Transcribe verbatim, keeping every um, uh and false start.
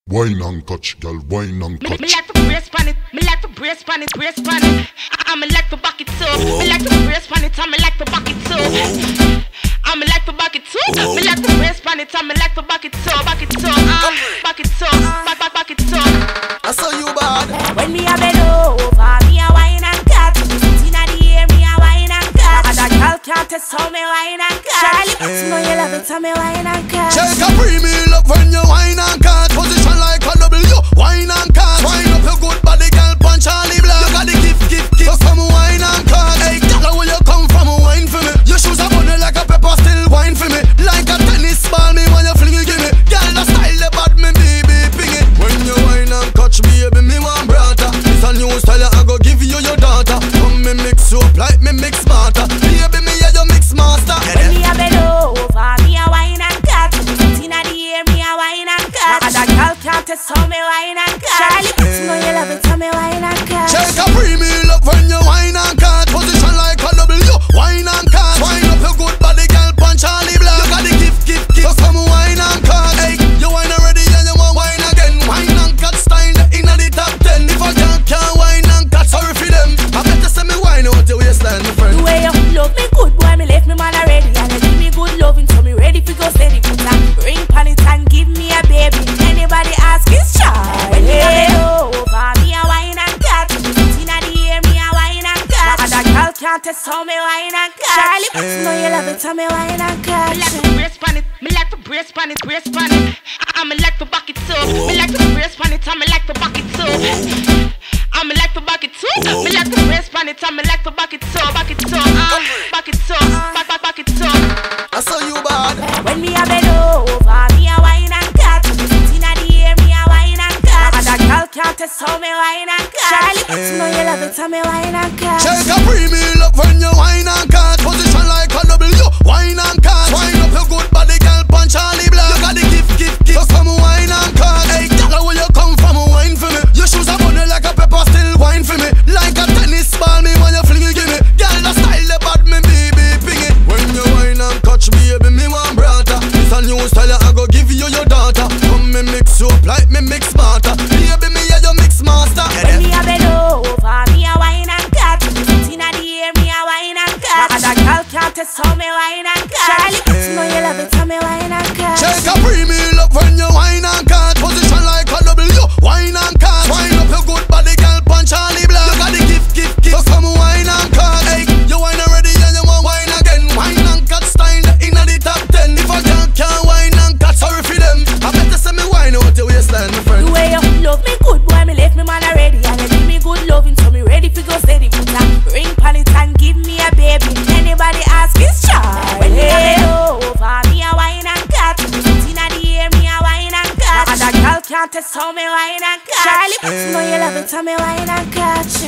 Wine and catch, girl, wine and catch. Me, me like to brace pan it, me like to brace pan it, brace pan it. I me like to back it too. Me like to brace pan it, I me like to back it too. I me like to back it too. Me like to brace pan it, I me like to back it too, back it too, uh, back it too, back back back it too. I saw you bad. When me a bend over, me a wine and catch. Sit inna the air, me a wine and catch. And a girl can't test how me wine and catch. Charlie, you know you love it, how me wine and catch. Check a premium up when you wine and catch. Position like a W, wine and catch. Wine up your good body, girl, punch Charlie Black. You got the gift, gift, gift. So come wine and catch. Hey, girl, where you come from, wine for me. Your shoes are bunny like a pepper, still wine for me. Like a tennis ball, me when you fling it, give me. Girl, the style, the bad, me baby, ping it. When you wine and catch, baby, me want brata. It's a new style, I go give you your daughter. Come me mix up like me mix smarter. Baby, me yeah, you mix master. When me a bend over, me a wine and catch. Sit inna the air, me a wine and catch. And a girl can't test how me wine and catch. Charlie, you know you love it, how me wine and catch. Check a premium up when you wine and catch. Position like a W, wine and catch. Wine up your good body, girl, punch Charlie Black. You got the gift, gift, gift. So come wine and catch. Hey, you wine already and you want wine again. Wine and catch style inna the top ten. If a girl can't wine and catch, sorry for them. I better say me wine out your waistline, my friend. The way you love me good, boy, me left me man already. And you give me good loving, so me ready for go steady. Put a ring pan it and give me a baby. Anybody ask is Charlie. When me a bend over, me a wine and catch. Sit inna the air, me a wine and catch. And a girl can't test how me wine and catch. Charlie, you know you love it, how me wine and catch. Me like to brace pan it, me like to brace pan it, brace pan it. I me like to back it too. Me like to brace pan it, I me like to back it too. I me like to back it too. Me like to brace pan it, I me like to back it too, back it too, uh, back it too, back back back it too. I saw you bad. When me a bend over, me a wine and catch. Sit inna the air, me a wine and catch. And a girl can't test how me wine and catch. Charlie, you know you love it, how me wine and catch. Check a premium up when you wine and catch. Position like a W, wine and catch. Wine up your good body, girl, punch Charlie Black. You got the gift, gift, gift. So come wine and catch. Hey, girl, where you come from, wine for me. Your shoes are bunny like a pepper, still wine for me. Like a tennis ball, me when you fling it, give me. Girl, the style, the bad, me baby, ping it. When you wine and catch, baby, me want brata. It's a new style, I go give you your daughter. Come me mix up like me mix smarter. Baby, me yeah, you mix master. When me a bend over, me a wine and catch. Sit inna the air, me a wine and catch. And a girl can't test how me wine and catch. Charlie, you know you love it, how me wine and catch. Check a premium up when you wine and catch. Position like a W, wine and catch. Wine up your good body, girl, punch Charlie Black. You got the gift, gift, gift. So come wine and catch. Hey, you wine already and you want wine again. Wine and catch style inna the top ten. If a girl can't wine and catch, sorry for them. I better say me wine out your waistline, my friend. The way you love me good, boy, me left me man already. And you give me good loving, so me ready for go steady. Put a ring pan it and give me a baby. Anybody ask is Charlie. When me a bend over, me a wine and catch. Sit inna the air, me a wine and catch. And a girl can't test how me wine and catch. Charlie, you know you love it, how me wine and catch.